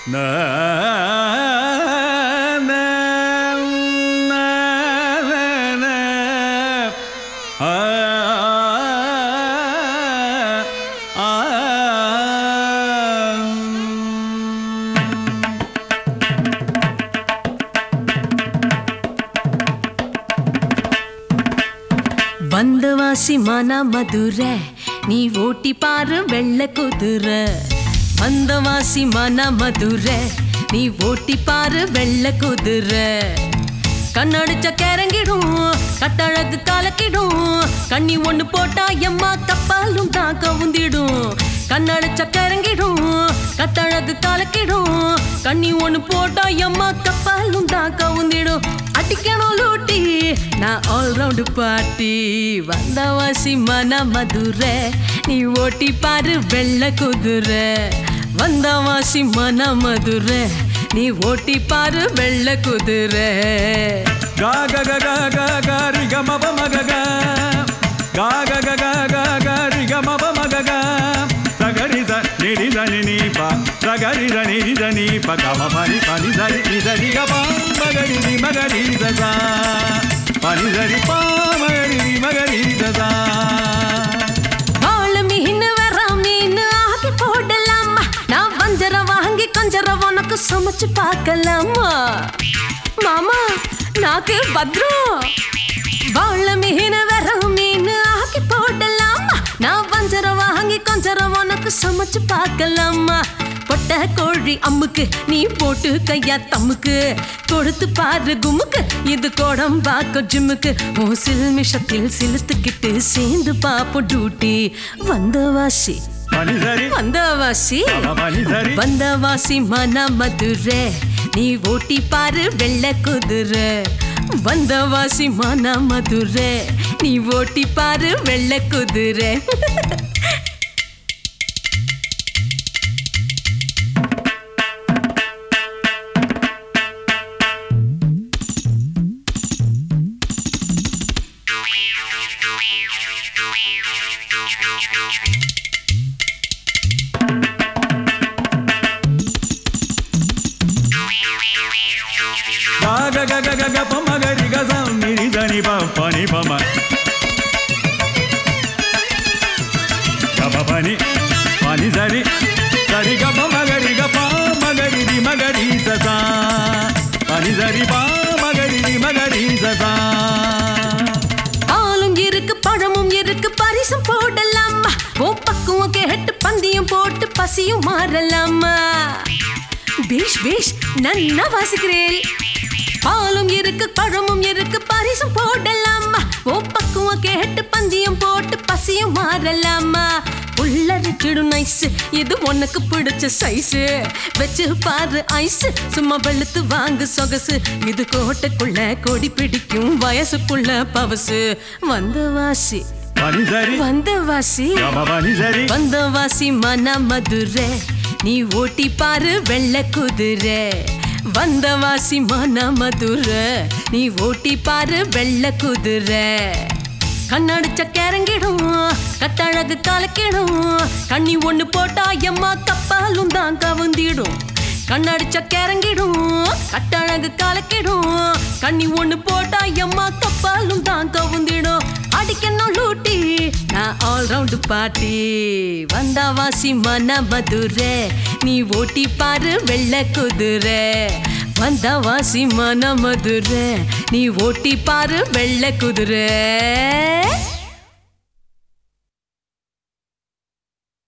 வந்தவாசி மன மதுரை நீ ஓட்டி பாரு வெள்ள குதிரை. வந்தவாசி மன மதுரை நீ ஓட்டி பாரு வெள்ள குதிரை. கண்ணடிச்ச கிறங்கிடும் கட்டழகு கலக்கிடும். கண்ணி ஒண்ணு போட்டா எம்மா கப்பாலும் தான் கவுந்திடும். கண்ணடிச்ச கிறங்கிடும் கட்டழகு கலக்கிடும். கண்ணி ஒண்ணு போட்டா எம்மா கப்பாலும் தான் கவுந்திடும். அடிக்கணும் லூட்டி நான் ஆல்ரவுண்டு பாட்டி. வந்தவாசி மன மதுரை நீ ஓட்டி பாரு வெள்ள குதிரை. வந்தவாசி மன மதுரை நீ ஓட்டி பாரு வெள்ள குதிரை. கா க க க க க ரி க ம ப ம க க. கா க க க க க ரி க ம ப ம க க. சகரி த நி ரி த நி நி ப. சகரி த நி ரி த நி ப க ம ப நி ப நி த ரி த ரி க ப ம க ரி ரி ம க ரி த ச. ப நி த ரி ப ம க ரி ரி ம க ரி த ச. வாழ மீன் வர மீன் ஆக்கி போடலாமா. நான் வஞ்சர வாங்கி கொஞ்சர உனக்கு சமைச்சு பார்க்கலாமா. மாமா நாக்கு பத்ரம். வாழ மீன் வர மீன் ஆக்கி போடலாமா. நான் வஞ்சர வாங்கி கொஞ்சர உனக்கு சமைச்சு பார்க்கலாமா. பொட்ட கோழி அம்முக்கு நீ போட்டு கையா தம்முக்கு. கொடுத்து பாரு குமுக்கு இது கோடம்பாக்க ஜிம்முக்கு. ஓ சில்மிஷத்தில் சிலுத்துக்கிட்டு சேர்ந்து பாப்போ டியூட்டி. வந்தவாசி வந்தவாசி வந்தவாசி மன மதுரை நீ ஓட்டி பாரு வெள்ள குதிரை. வந்தவாசி மன மதுரை நீ ஓட்டி பாரு வெள்ள குதிரை. கா க க க க க ப ம க ரி க ச நி ரி த நி ப ப நி ப ம. க ப ப நி ப நி த ரி த ரி க ப ம க ரி க ப ம க ரி ரி ம க ரி த ச. ப நி த ரி ப ம க ரி ரி ம க ரி த ச. பாலும் இருக்கு பழமும் இருக்கு பரிசும் போடலாமா. ஓ பக்குவம் கேட்டு பந்தியும் போட்டு பசியும் மாறலாமா. பேஷ் பேஷ் நன்னா வாசிக்கிறேன். பாலும் இருக்கு பழமும் இருக்கு பரிசும் போடலாமா. ஓ பக்குவம் கேட்டு பந்தியும் போட்டு பசியும் மாறலாமா. உள்ளரிச்சிடும் நைஸ் இது உனக்கு பிடிச்ச சைஸ். வச்சு பாரு ஐஸ் சும்மா வெளுத்து வாங்கு சொகசு. இது கோட்டைக்குள்ள கொடி பிடிக்கும் வயசுக்குள்ள பவசு. வந்தவாசி வந்தவாசி வந்தவாசி மன மதுரை நீ ஓட்டி பாரு வெள்ள குதிரை. வந்தவாசி மன மதுரை நீ ஓட்டி பாரு வெள்ள குதிரை. கண்ணடிச்ச கிறங்கிடும் கட்டழகு கலக்கிடும். கண்ணி ஒண்ணு போட்டா எம்மா கப்பாலும் தான் கவுந்திடும். கண்ணடிச்ச கிறங்கிடும் கட்டழகு கலக்கிடும். கண்ணி ஒண்ணு போட்டா எம்மா கப்பாலும் தான் கவுந்திடும். அடிக்கணும் லூட்டி நான் ஆல்ரவுண்டு பாட்டி. வந்தவாசி மன மதுரை நீ ஓட்டி பாரு வெள்ள குதிரை. வந்தவாசி மன மதுரை நீ ஓட்டி பாரு வெள்ள குதிரை.